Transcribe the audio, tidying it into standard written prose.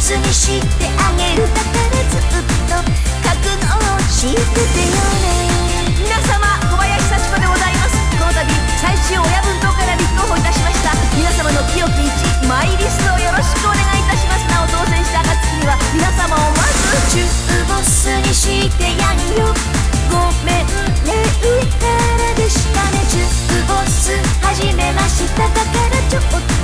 スにしてあげる。だからずっと覚悟をしててよね。 皆様、小林幸子でございます。この度最終親分党から立候補いたしました。皆様の清き一マイリストをよろしくお願いいたします。なお当選した暁には皆様をまず中ボスにしてやんよ。ごめんね、上からでしたね。中ボス始めました。だからちょっと